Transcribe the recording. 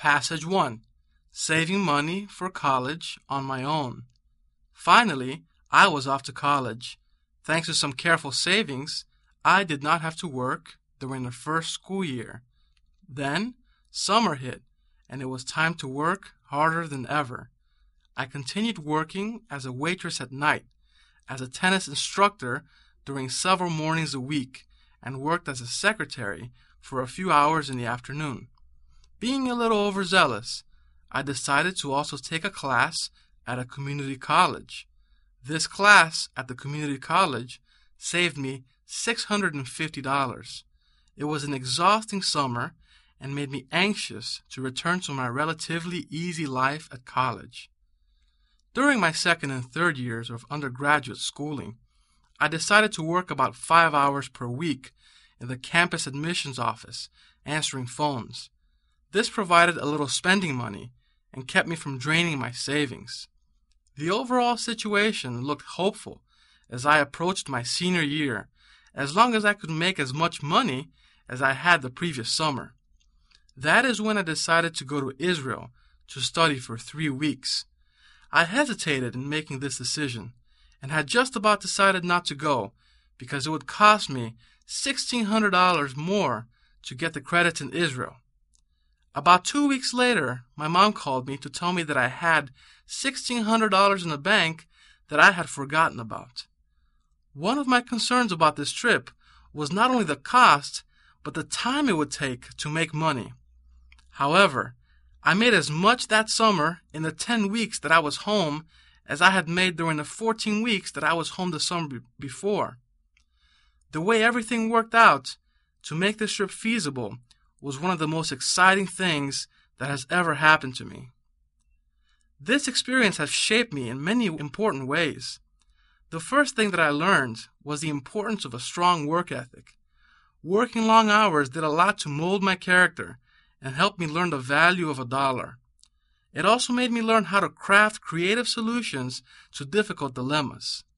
Passage 1. Saving money for college on my own. Finally, I was off to college. Thanks to some careful savings, I did not have to work during the first school year. Then, summer hit, and it was time to work harder than ever. I continued working as a waitress at night, as a tennis instructor during several mornings a week, and worked as a secretary for a few hours in the afternoon. Being a little overzealous, I decided to also take a class at a community college. This class at the community college saved me $650. It was an exhausting summer and made me anxious to return to my relatively easy life at college. During my second and third years of undergraduate schooling, I decided to work about 5 hours per week in the campus admissions office, answering phones. This provided a little spending money and kept me from draining my savings. The overall situation looked hopeful as I approached my senior year, as long as I could make as much money as I had the previous summer. That is when I decided to go to Israel to study for 3 weeks. I hesitated in making this decision and had just about decided not to go because it would cost me $1,600 more to get the credits in Israel. About 2 weeks later, my mom called me to tell me that I had $1,600 in the bank that I had forgotten about. One of my concerns about this trip was not only the cost, but the time it would take to make money. However, I made as much that summer in the 10 weeks that I was home as I had made during the 14 weeks that I was home the summer before. The way everything worked out to make this trip feasible was one of the most exciting things that has ever happened to me. This experience has shaped me in many important ways. The first thing that I learned was the importance of a strong work ethic. Working long hours did a lot to mold my character and helped me learn the value of a dollar. It also made me learn how to craft creative solutions to difficult dilemmas.